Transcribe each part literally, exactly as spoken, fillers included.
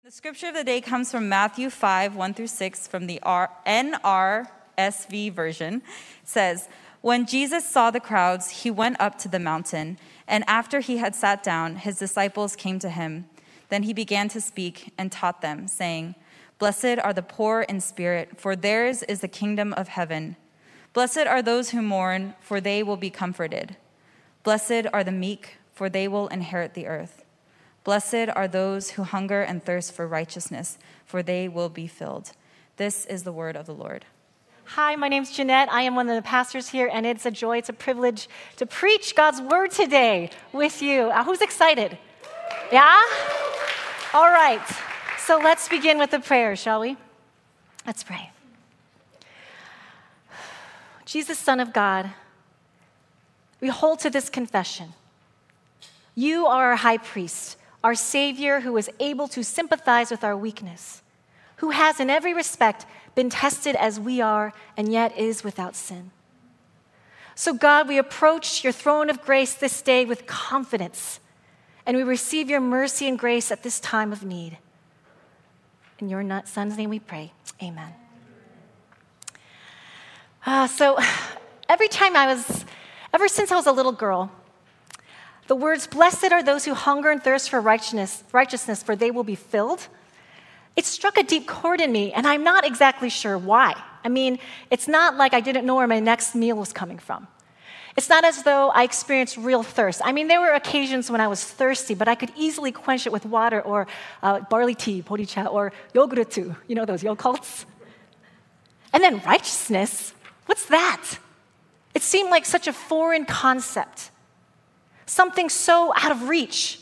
The scripture of the day comes from Matthew five, one through six from the N R S V version. It says, "When Jesus saw the crowds, he went up to the mountain, and after he had sat down, his disciples came to him. Then he began to speak and taught them, saying, 'Blessed are the poor in spirit, for theirs is the kingdom of heaven. Blessed are those who mourn, for they will be comforted. Blessed are the meek, for they will inherit the earth. Blessed are those who hunger and thirst for righteousness, for they will be filled.'" This is the word of the Lord. Hi, my name's Jeanette. I am one of the pastors here, and it's a joy, it's a privilege to preach God's word today with you. Uh, who's excited? Yeah? All right. So let's begin with the prayer, shall we? Let's pray. Jesus, Son of God, we hold to this confession. You are our high priest, our Savior who is able to sympathize with our weakness, who has in every respect been tested as we are and yet is without sin. So God, we approach your throne of grace this day with confidence, and we receive your mercy and grace at this time of need. In your Son's name we pray, amen. Uh, so every time I was, ever since I was a little girl, the words, "Blessed are those who hunger and thirst for righteousness, righteousness, for they will be filled," it struck a deep chord in me, and I'm not exactly sure why. I mean, it's not like I didn't know where my next meal was coming from. It's not as though I experienced real thirst. I mean, there were occasions when I was thirsty, but I could easily quench it with water or uh, barley tea, boricha, or yogurt, you know those Yakults? And then righteousness, what's that? It seemed like such a foreign concept, something so out of reach.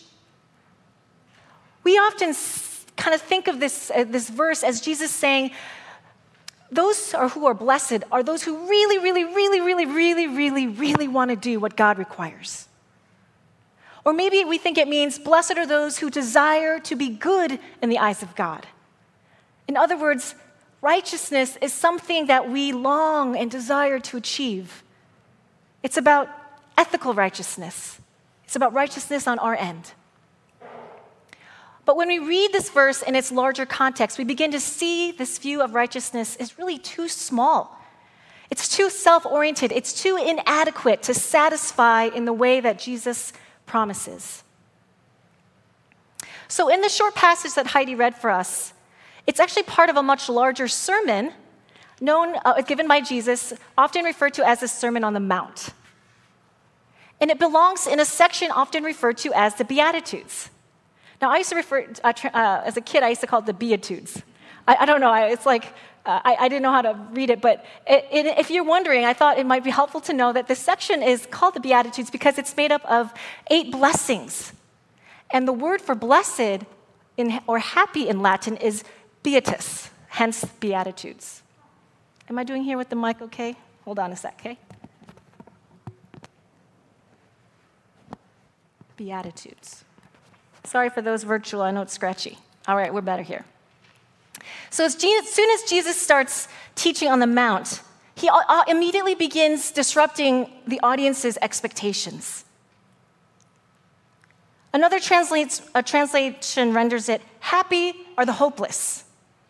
We often kind of think of this, uh, this verse as Jesus saying, those are who are blessed are those who really, really, really, really, really, really, really want to do what God requires. Or maybe we think it means blessed are those who desire to be good in the eyes of God. In other words, righteousness is something that we long and desire to achieve. It's about ethical righteousness. It's about righteousness on our end. But when we read this verse in its larger context, we begin to see this view of righteousness is really too small. It's too self-oriented. It's too inadequate to satisfy in the way that Jesus promises. So in the short passage that Heidi read for us, it's actually part of a much larger sermon known, uh, given by Jesus, often referred to as the Sermon on the Mount. And it belongs in a section often referred to as the Beatitudes. Now, I used to refer, uh, uh, as a kid, I used to call it the Beatitudes. I, I don't know, I, it's like, uh, I, I didn't know how to read it, but it, it, if you're wondering, I thought it might be helpful to know that this section is called the Beatitudes because it's made up of eight blessings. And the word for blessed in, or happy in Latin is beatus, hence Beatitudes. Am I doing here with the mic okay? Hold on a sec, okay? Beatitudes. Sorry for those virtual, I know it's scratchy. All right, we're better here. So as, Je- as soon as Jesus starts teaching on the Mount, he uh, immediately begins disrupting the audience's expectations. Another translates, a translation renders it, "Happy are the hopeless,"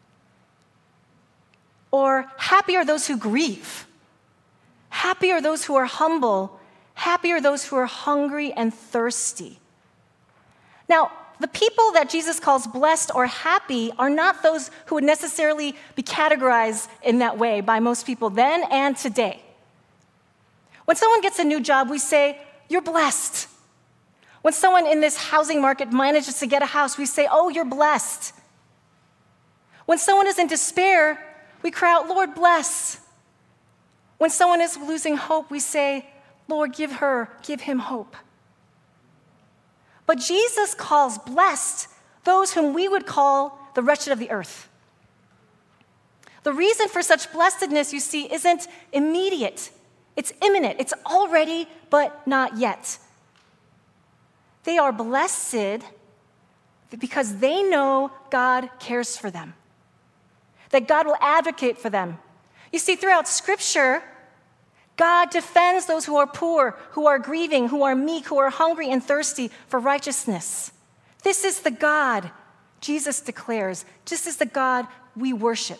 or "Happy are those who grieve," "Happy are those who are humble," "Happy are those who are hungry and thirsty." Now, the people that Jesus calls blessed or happy are not those who would necessarily be categorized in that way by most people then and today. When someone gets a new job, we say, "You're blessed." When someone in this housing market manages to get a house, we say, "Oh, you're blessed." When someone is in despair, we cry out, "Lord, bless." When someone is losing hope, we say, "Lord, give her, give him hope." But Jesus calls blessed those whom we would call the wretched of the earth. The reason for such blessedness, you see, isn't immediate. It's imminent. It's already, but not yet. They are blessed because they know God cares for them, that God will advocate for them. You see, throughout Scripture, God defends those who are poor, who are grieving, who are meek, who are hungry and thirsty for righteousness. This is the God Jesus declares, just as the God we worship.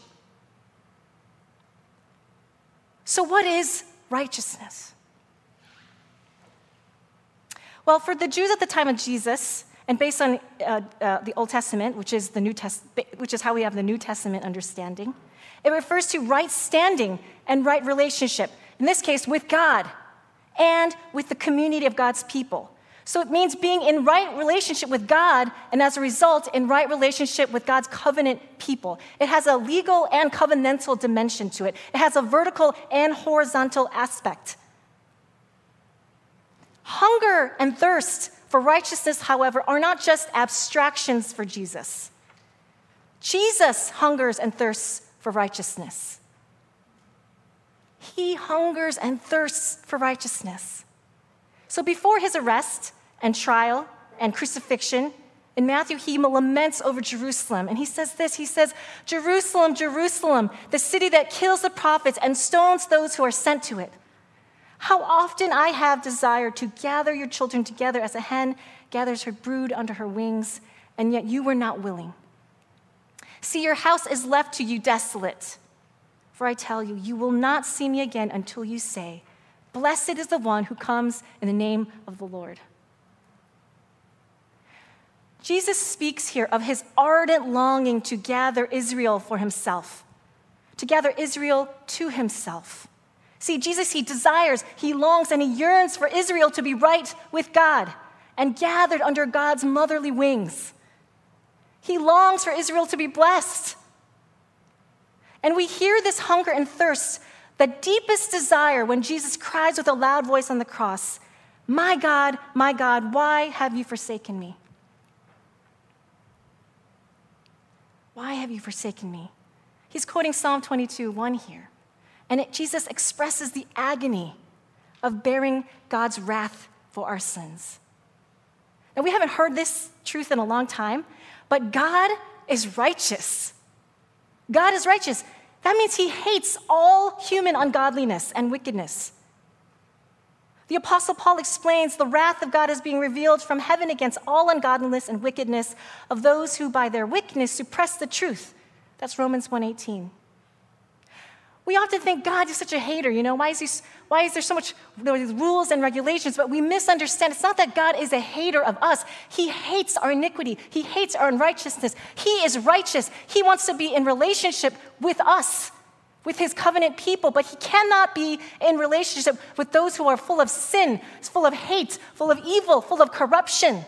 So what is righteousness? Well, for the Jews at the time of Jesus, and based on uh, uh, the Old Testament, which is the New Test- which is how we have the New Testament understanding, it refers to right standing and right relationship, in this case with God and with the community of God's people. So it means being in right relationship with God, and as a result, in right relationship with God's covenant people. It has a legal and covenantal dimension to it. It has a vertical and horizontal aspect. Hunger and thirst for righteousness, however, are not just abstractions for Jesus. Jesus hungers and thirsts for righteousness. He hungers and thirsts for righteousness. So before his arrest and trial and crucifixion, in Matthew, he laments over Jerusalem. And he says this, he says, "Jerusalem, Jerusalem, the city that kills the prophets and stones those who are sent to it. How often I have desired to gather your children together as a hen gathers her brood under her wings, and yet you were not willing. See, your house is left to you desolate. For I tell you, you will not see me again until you say, 'Blessed is the one who comes in the name of the Lord.'" Jesus speaks here of his ardent longing to gather Israel for himself, to gather Israel to himself. See, Jesus, he desires, he longs, and he yearns for Israel to be right with God and gathered under God's motherly wings. He longs for Israel to be blessed. And we hear this hunger and thirst, the deepest desire, when Jesus cries with a loud voice on the cross, "My God, my God, why have you forsaken me? Why have you forsaken me?" He's quoting Psalm twenty-two, one here. And it, Jesus expresses the agony of bearing God's wrath for our sins. Now, we haven't heard this truth in a long time, but God is righteous. God is righteous. That means he hates all human ungodliness and wickedness. The Apostle Paul explains the wrath of God is being revealed from heaven against all ungodliness and wickedness of those who by their wickedness suppress the truth. That's Romans one eighteen. We often think God is such a hater, you know, why is, he, why is there so much there are rules and regulations? But we misunderstand. It's not that God is a hater of us. He hates our iniquity. He hates our unrighteousness. He is righteous. He wants to be in relationship with us, with his covenant people, but he cannot be in relationship with those who are full of sin, full of hate, full of evil, full of corruption.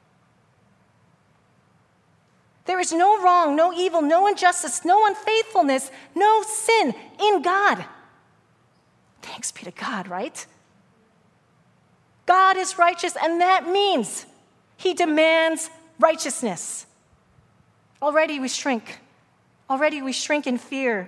There is no wrong, no evil, no injustice, no unfaithfulness, no sin in God. Thanks be to God, right? God is righteous, and that means he demands righteousness. Already we shrink. Already we shrink in fear.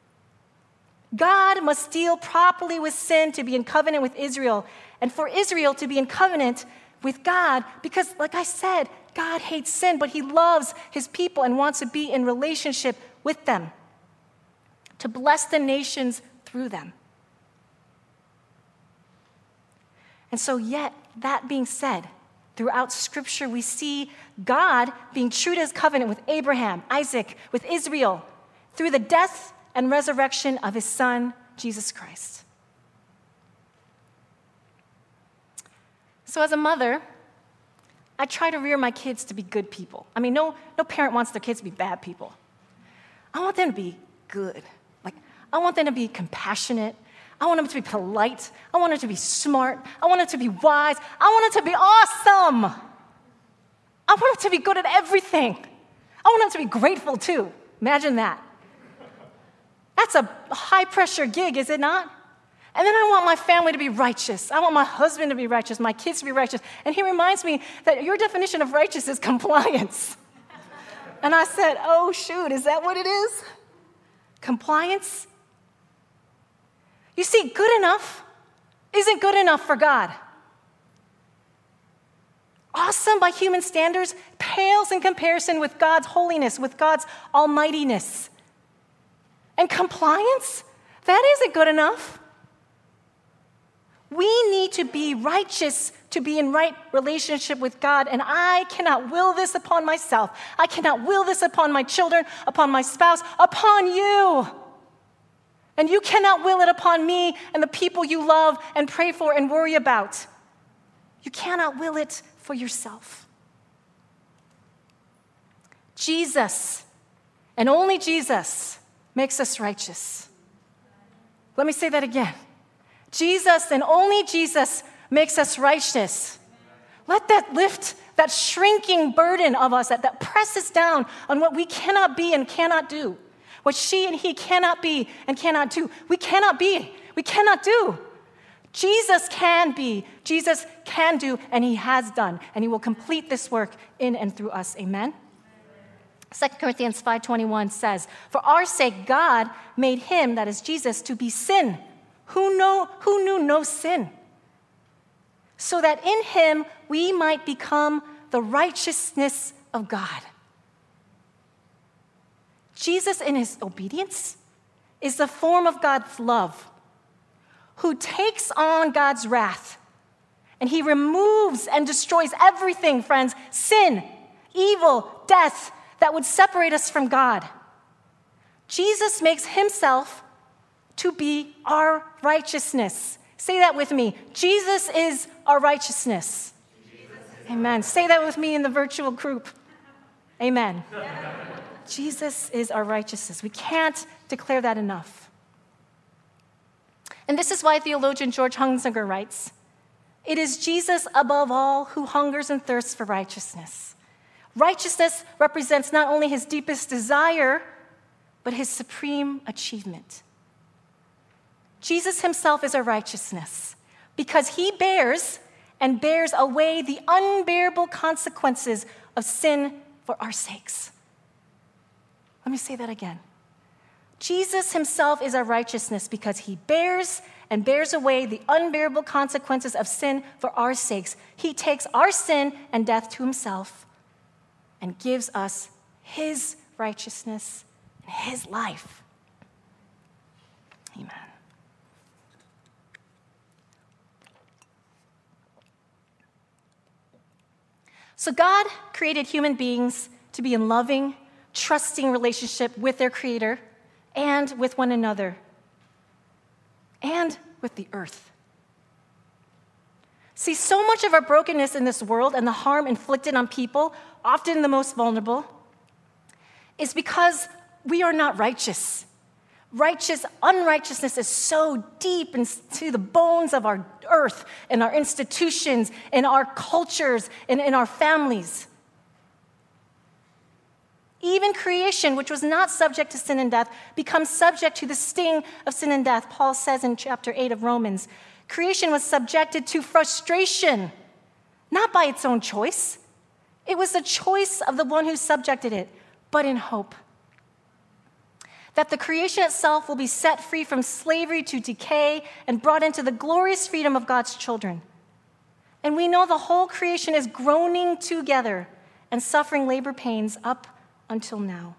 God must deal properly with sin to be in covenant with Israel, and for Israel to be in covenant with God, because, like I said, God hates sin, but he loves his people and wants to be in relationship with them, to bless the nations through them. And so, yet, that being said, throughout Scripture, we see God being true to his covenant with Abraham, Isaac, with Israel, through the death and resurrection of his Son, Jesus Christ. So as a mother, I try to rear my kids to be good people. I mean, no, no parent wants their kids to be bad people. I want them to be good. Like, I want them to be compassionate. I want them to be polite. I want them to be smart. I want them to be wise. I want them to be awesome. I want them to be good at everything. I want them to be grateful too. Imagine that. That's a high-pressure gig, is it not? And then I want my family to be righteous. I want my husband to be righteous, my kids to be righteous. And he reminds me that your definition of righteous is compliance. And I said, oh, shoot, is that what it is? Compliance? You see, good enough isn't good enough for God. Awesome by human standards pales in comparison with God's holiness, with God's almightiness. And compliance? That isn't good enough. We need to be righteous to be in right relationship with God, and I cannot will this upon myself. I cannot will this upon my children, upon my spouse, upon you. And you cannot will it upon me and the people you love and pray for and worry about. You cannot will it for yourself. Jesus, and only Jesus, makes us righteous. Let me say that again. Jesus and only Jesus makes us righteous. Let that lift that shrinking burden of us that, that presses down on what we cannot be and cannot do. What she and he cannot be and cannot do. We cannot be. We cannot do. Jesus can be. Jesus can do, and he has done. And he will complete this work in and through us. Amen? Second Corinthians five twenty-one says, "For our sake God made him," that is Jesus, "to be sin, who, know, who knew no sin, so that in him we might become the righteousness of God." Jesus, in his obedience, is the form of God's love, who takes on God's wrath, and he removes and destroys everything, friends, sin, evil, death, that would separate us from God. Jesus makes himself to be our righteousness. Say that with me. Jesus is our righteousness. Amen. Say that with me in the virtual group. Amen. Jesus is our righteousness. We can't declare that enough. And this is why theologian George Hunsinger writes, "It is Jesus above all who hungers and thirsts for righteousness. Righteousness represents not only his deepest desire, but his supreme achievement." Jesus himself is our righteousness because he bears and bears away the unbearable consequences of sin for our sakes. Let me say that again. Jesus himself is our righteousness because he bears and bears away the unbearable consequences of sin for our sakes. He takes our sin and death to himself and gives us his righteousness and his life. Amen. So God created human beings to be in loving, trusting relationship with their Creator and with one another and with the earth. See, so much of our brokenness in this world and the harm inflicted on people, often the most vulnerable, is because we are not righteous. Righteous, unrighteousness is so deep into the bones of our earth and our institutions and our cultures and in our families. Even creation, which was not subject to sin and death, becomes subject to the sting of sin and death. Paul says in chapter eight of Romans, creation was subjected to frustration, not by its own choice. It was the choice of the one who subjected it, but in hope that the creation itself will be set free from slavery to decay and brought into the glorious freedom of God's children. And we know the whole creation is groaning together and suffering labor pains up until now.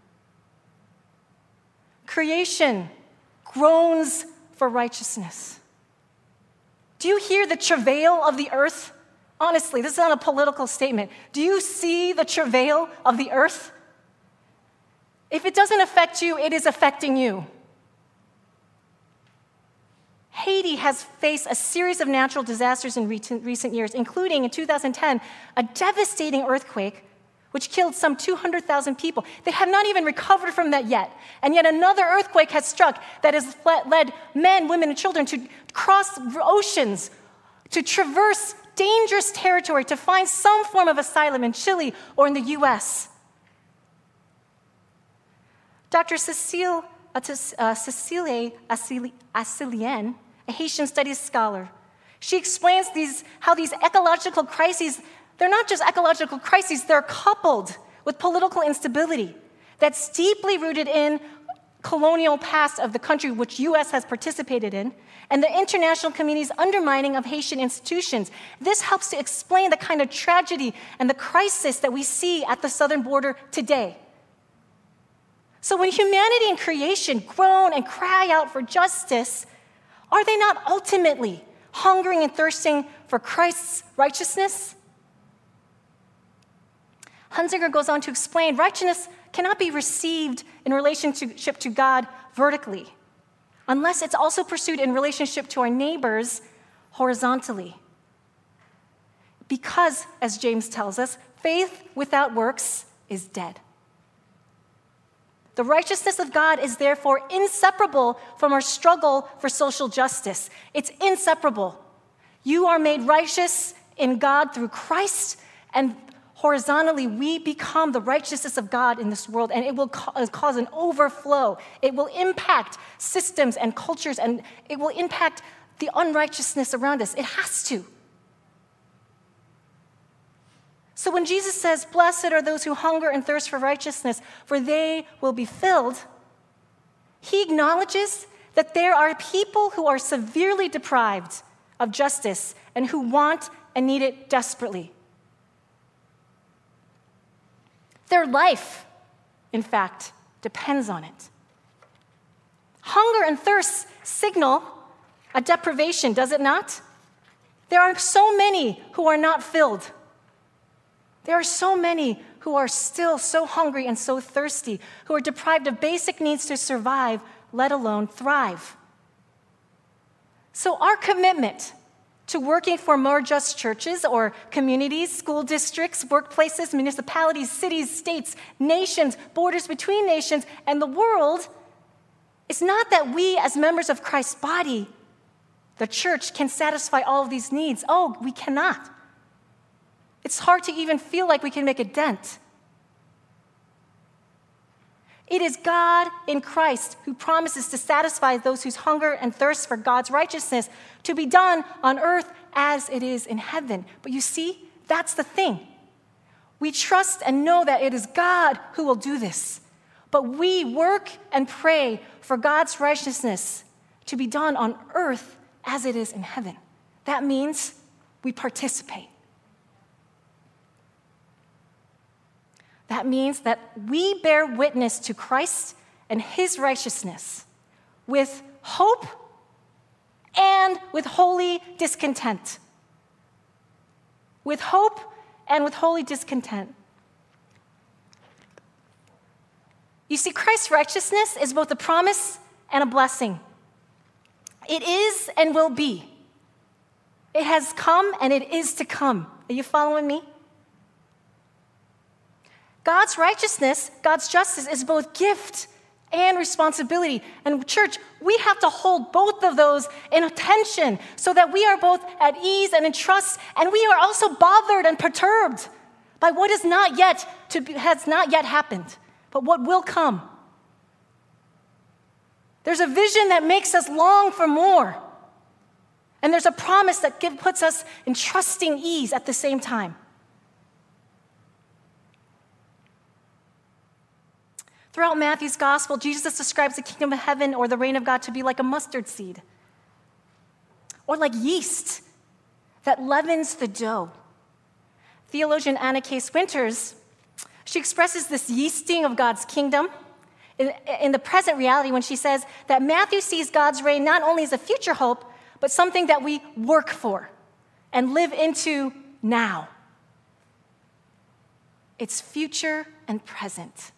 Creation groans for righteousness. Do you hear the travail of the earth? Honestly, this is not a political statement. Do you see the travail of the earth? If it doesn't affect you, it is affecting you. Haiti has faced a series of natural disasters in recent years, including in two thousand ten, a devastating earthquake which killed some two hundred thousand people. They have not even recovered from that yet. And yet another earthquake has struck that has led men, women, and children to cross oceans, to traverse dangerous territory, to find some form of asylum in Chile or in the U S Doctor Cecile, uh, Cecilie Asselian, a Haitian studies scholar, she explains these, how these ecological crises, they're not just ecological crises, they're coupled with political instability that's deeply rooted in colonial past of the country which U S has participated in, and the international community's undermining of Haitian institutions. This helps to explain the kind of tragedy and the crisis that we see at the southern border today. So when humanity and creation groan and cry out for justice, are they not ultimately hungering and thirsting for Christ's righteousness? Hunsinger goes on to explain, righteousness cannot be received in relationship to God vertically, unless it's also pursued in relationship to our neighbors horizontally. Because, as James tells us, faith without works is dead. The righteousness of God is therefore inseparable from our struggle for social justice. It's inseparable. You are made righteous in God through Christ, and horizontally we become the righteousness of God in this world, and it will cause an overflow. It will impact systems and cultures, and it will impact the unrighteousness around us. It has to. So when Jesus says, "Blessed are those who hunger and thirst for righteousness, for they will be filled," he acknowledges that there are people who are severely deprived of justice and who want and need it desperately. Their life, in fact, depends on it. Hunger and thirst signal a deprivation, does it not? There are so many who are not filled. There are so many who are still so hungry and so thirsty, who are deprived of basic needs to survive, let alone thrive. So our commitment to working for more just churches or communities, school districts, workplaces, municipalities, cities, states, nations, borders between nations, and the world is not that we as members of Christ's body, the church, can satisfy all of these needs. Oh, we cannot. It's hard to even feel like we can make a dent. It is God in Christ who promises to satisfy those whose hunger and thirst for God's righteousness to be done on earth as it is in heaven. But you see, that's the thing. We trust and know that it is God who will do this. But we work and pray for God's righteousness to be done on earth as it is in heaven. That means we participate. That means that we bear witness to Christ and his righteousness with hope and with holy discontent. With hope and with holy discontent. You see, Christ's righteousness is both a promise and a blessing. It is and will be. It has come and it is to come. Are you following me? God's righteousness, God's justice is both gift and responsibility. And church, we have to hold both of those in attention so that we are both at ease and in trust, and we are also bothered and perturbed by what is not yet to be, has not yet happened, but what will come. There's a vision that makes us long for more, and there's a promise that give, puts us in trusting ease at the same time. Throughout Matthew's gospel, Jesus describes the kingdom of heaven or the reign of God to be like a mustard seed or like yeast that leavens the dough. Theologian Anna Case Winters, she expresses this yeasting of God's kingdom in, in the present reality when she says that Matthew sees God's reign not only as a future hope, but something that we work for and live into now. It's future and present.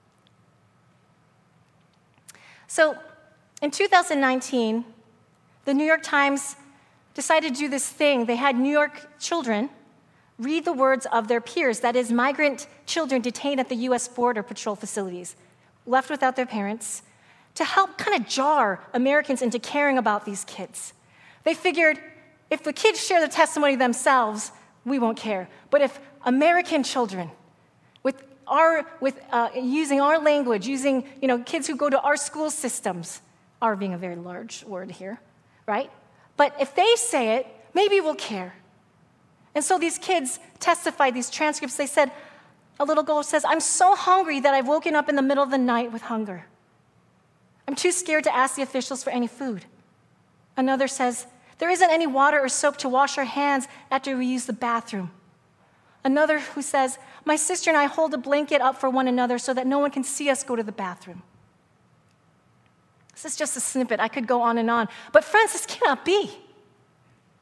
So in two thousand nineteen, the New York Times decided to do this thing. They had New York children read the words of their peers, that is, migrant children detained at the U S Border Patrol facilities, left without their parents, to help kind of jar Americans into caring about these kids. They figured if the kids share the testimony themselves, we won't care. But if American children, with Our, with uh, using our language, using you know kids who go to our school systems, "our" being a very large word here, right? But if they say it, maybe we'll care. And so these kids testified, these transcripts, they said, a little girl says, "I'm so hungry that I've woken up in the middle of the night with hunger. I'm too scared to ask the officials for any food." Another says, "There isn't any water or soap to wash our hands after we use the bathroom." Another who says, "My sister and I hold a blanket up for one another so that no one can see us go to the bathroom." This is just a snippet. I could go on and on. But friends, this cannot be.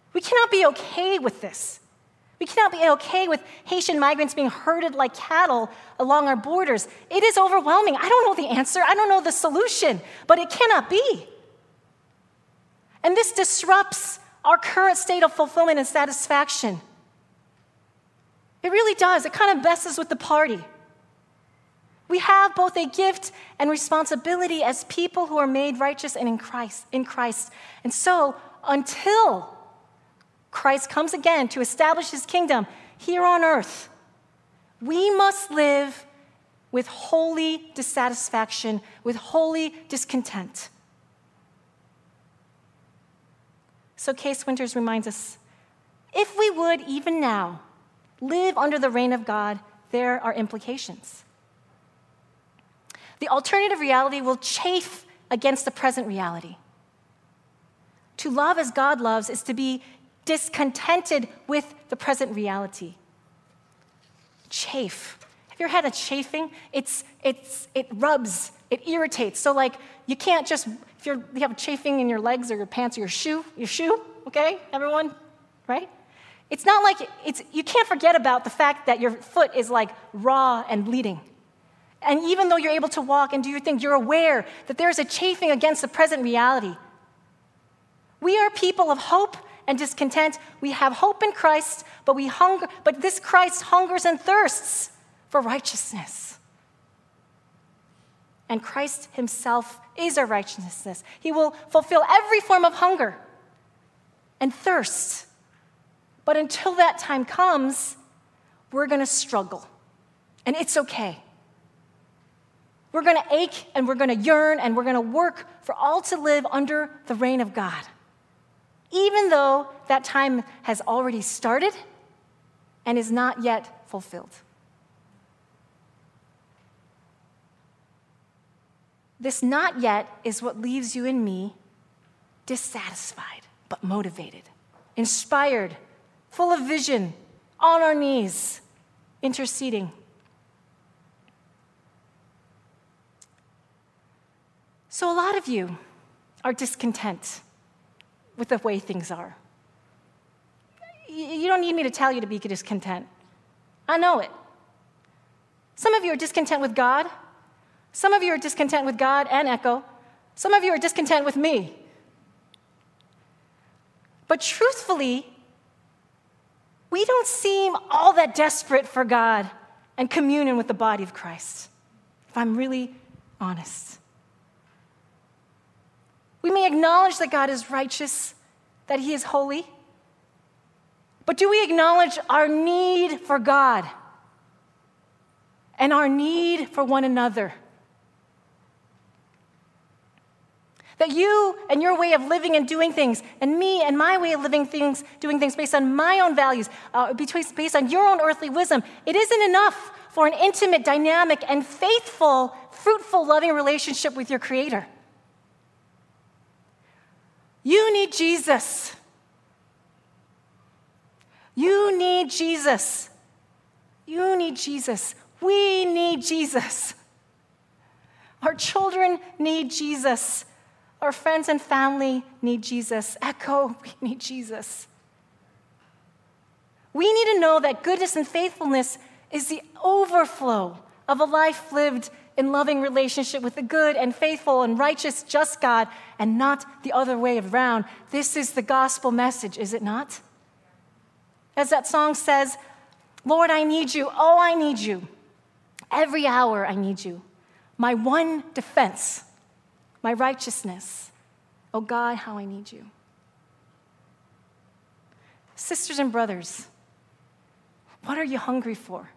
We cannot be okay with this. We cannot be okay with Haitian migrants being herded like cattle along our borders. It is overwhelming. I don't know the answer. I don't know the solution, but it cannot be. And this disrupts our current state of fulfillment and satisfaction. It really does. It kind of messes with the party. We have both a gift and responsibility as people who are made righteous and in Christ, in Christ. And so, until Christ comes again to establish his kingdom here on earth, we must live with holy dissatisfaction, with holy discontent. So Case Winters reminds us, if we would even now live under the reign of God, there are implications. The alternative reality will chafe against the present reality. To love as God loves is to be discontented with the present reality. Chafe. Have you ever had a chafing? It's, it's, it rubs, it irritates. So like you can't just, if you're, you have a chafing in your legs or your pants or your shoe, your shoe, okay, everyone, right? It's not like, it's, you can't forget about the fact that your foot is like raw and bleeding. And even though you're able to walk and do your thing, you're aware that there's a chafing against the present reality. We are people of hope and discontent. We have hope in Christ, but we hunger, but this Christ hungers and thirsts for righteousness. And Christ himself is our righteousness. He will fulfill every form of hunger and thirst. But until that time comes, we're going to struggle. And it's okay. We're going to ache and we're going to yearn and we're going to work for all to live under the reign of God, even though that time has already started and is not yet fulfilled. This not yet is what leaves you and me dissatisfied, but motivated, inspired, full of vision, on our knees, interceding. So a lot of you are discontent with the way things are. You don't need me to tell you to be discontent. I know it. Some of you are discontent with God. Some of you are discontent with God and Echo. Some of you are discontent with me. But truthfully, we don't seem all that desperate for God and communion with the body of Christ, if I'm really honest. We may acknowledge that God is righteous, that he is holy, but do we acknowledge our need for God and our need for one another? That you and your way of living and doing things, and me and my way of living things, doing things based on my own values, uh, based on your own earthly wisdom, it isn't enough for an intimate, dynamic, and faithful, fruitful, loving relationship with your Creator. You need Jesus. You need Jesus. You need Jesus. We need Jesus. Our children need Jesus. Our friends and family need Jesus. Echo, we need Jesus. We need to know that goodness and faithfulness is the overflow of a life lived in loving relationship with a good and faithful and righteous, just God, and not the other way around. This is the gospel message, is it not? As that song says, Lord, I need you. Oh, I need you. Every hour I need you. My one defense, my righteousness. Oh God, how I need you. Sisters and brothers, what are you hungry for?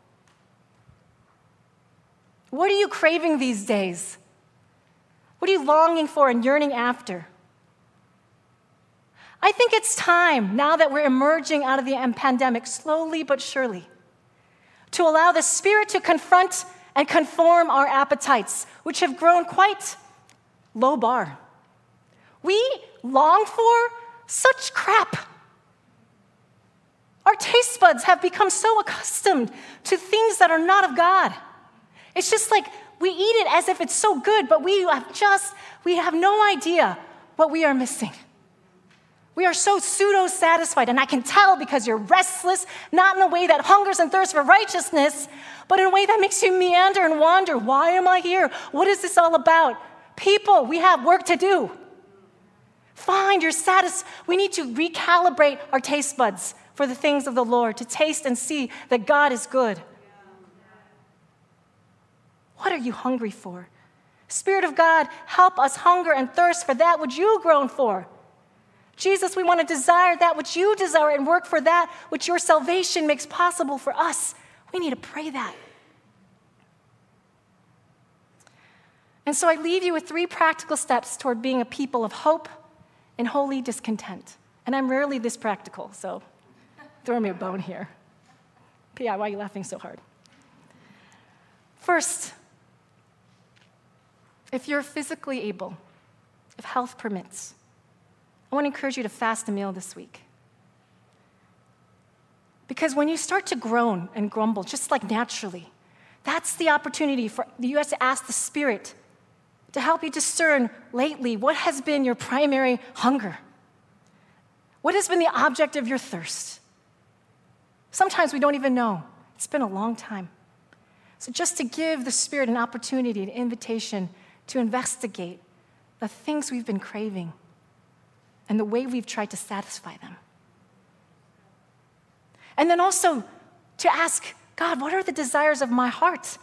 What are you craving these days? What are you longing for and yearning after? I think it's time, now that we're emerging out of the pandemic, slowly but surely, to allow the Spirit to confront and conform our appetites, which have grown quite low bar. We long for such crap. Our taste buds have become so accustomed to things that are not of God. It's just like we eat it as if it's so good, but we have just, we have no idea what we are missing. We are so pseudo-satisfied, and I can tell because you're restless, not in a way that hungers and thirsts for righteousness, but in a way that makes you meander and wander. Why am I here? What is this all about? People, we have work to do. Find your satis. We need to recalibrate our taste buds for the things of the Lord, to taste and see that God is good. What are you hungry for? Spirit of God, help us hunger and thirst for that which you groan for. Jesus, we want to desire that which you desire and work for that which your salvation makes possible for us. We need to pray that. And so I leave you with three practical steps toward being a people of hope and holy discontent. And I'm rarely this practical, so throw me a bone here. P I, why are you laughing so hard? First, if you're physically able, if health permits, I want to encourage you to fast a meal this week. Because when you start to groan and grumble, just like naturally, that's the opportunity for you have to ask the Spirit to help you discern lately what has been your primary hunger. What has been the object of your thirst? Sometimes we don't even know. It's been a long time. So just to give the Spirit an opportunity, an invitation to investigate the things we've been craving and the way we've tried to satisfy them. And then also to ask, God, what are the desires of my heart?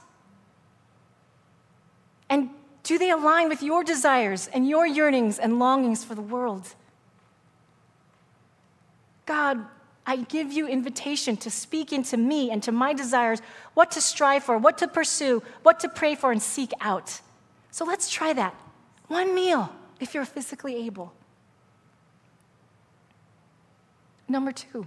And do they align with your desires and your yearnings and longings for the world? God, I give you invitation to speak into me and to my desires, what to strive for, what to pursue, what to pray for and seek out. So let's try that. One meal, if you're physically able. Number two,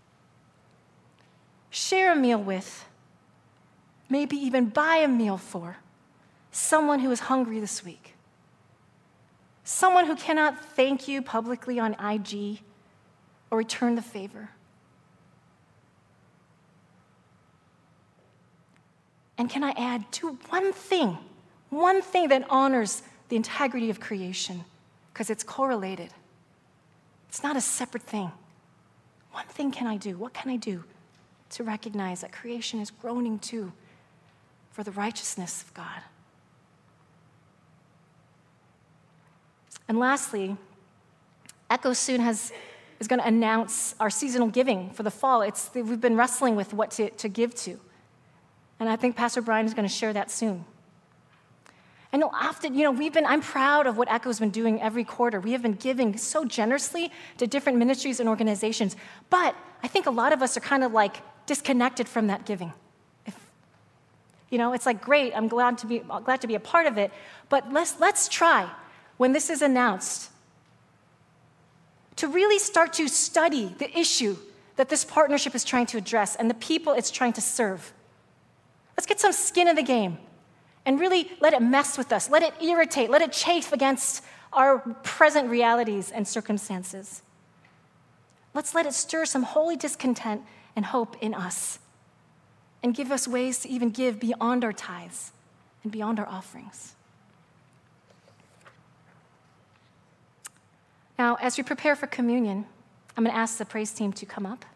share a meal with, maybe even buy a meal for, someone who is hungry this week. Someone who cannot thank you publicly on I G or return the favor. And can I add, do one thing, one thing that honors the integrity of creation, because it's correlated. It's not a separate thing. One thing can I do? What can I do to recognize that creation is groaning too for the righteousness of God? And lastly, Echo soon has, is going to announce our seasonal giving for the fall. It's, we've been wrestling with what to, to give to. And I think Pastor Brian is going to share that soon. And often, you know, we've been, I'm proud of what Echo's been doing every quarter. We have been giving so generously to different ministries and organizations. But I think a lot of us are kind of like disconnected from that giving. If, you know, it's like, great, I'm glad to be glad to be a part of it. But let's let's try, when this is announced, to really start to study the issue that this partnership is trying to address and the people it's trying to serve. Let's get some skin in the game. And really let it mess with us. Let it irritate. Let it chafe against our present realities and circumstances. Let's let it stir some holy discontent and hope in us and give us ways to even give beyond our tithes and beyond our offerings. Now, as we prepare for communion, I'm going to ask the praise team to come up.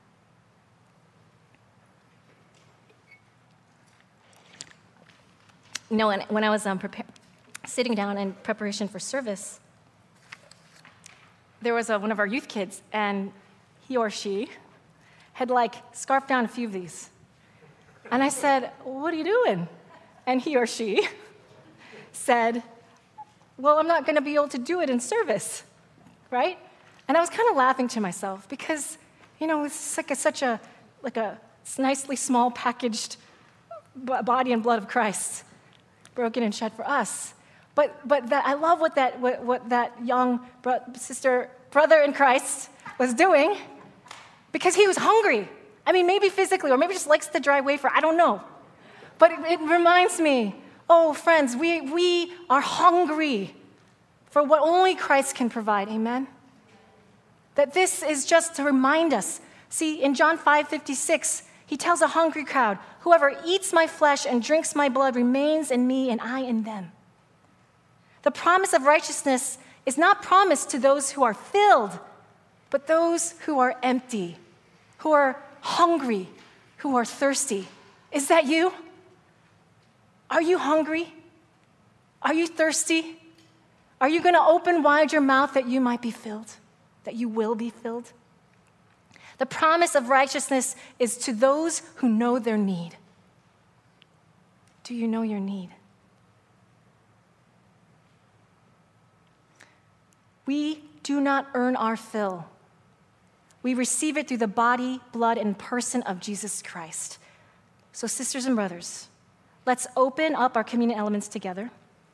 You know, when I was um, prepare, sitting down in preparation for service, there was a, one of our youth kids, and he or she had, like, scarfed down a few of these. And I said, what are you doing? And he or she said, well, I'm not going to be able to do it in service, right? And I was kind of laughing to myself because, you know, it's like a, such a, like a nicely small packaged body and blood of Christ, broken and shed for us. But but that I love what that what, what that young bro- sister brother in Christ was doing, because he was hungry. I mean, maybe physically, or maybe just likes the dry wafer. I don't know. But it, it reminds me, oh friends, we we are hungry for what only Christ can provide. Amen. That this is just to remind us. See, in John five fifty-six, he tells a hungry crowd, whoever eats my flesh and drinks my blood remains in me and I in them. The promise of righteousness is not promised to those who are filled, but those who are empty, who are hungry, who are thirsty. Is that you? Are you hungry? Are you thirsty? Are you going to open wide your mouth that you might be filled, that you will be filled? The promise of righteousness is to those who know their need. Do you know your need? We do not earn our fill. We receive it through the body, blood, and person of Jesus Christ. So, sisters and brothers, let's open up our communion elements together.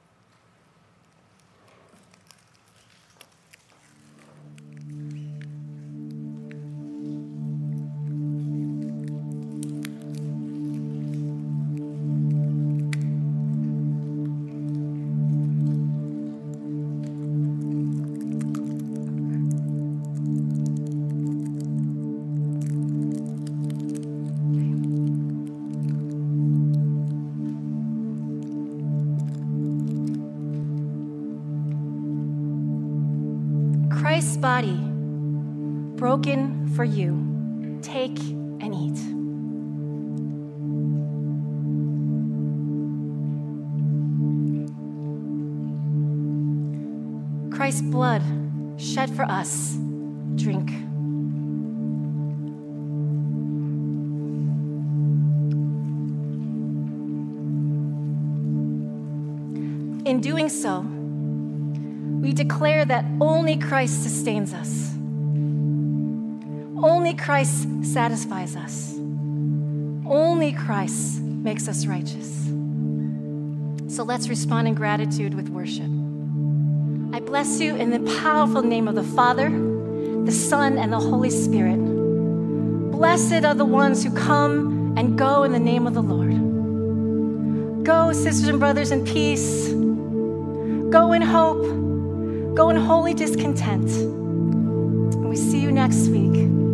Christ's body, broken for you. Take and eat. Christ's blood shed for us. Drink. In doing so, we declare that only Christ sustains us. Only Christ satisfies us. Only Christ makes us righteous. So let's respond in gratitude with worship. I bless you in the powerful name of the Father, the Son, and the Holy Spirit. Blessed are the ones who come and go in the name of the Lord. Go, sisters and brothers, in peace. Go in hope. Go in holy discontent. And we see you next week.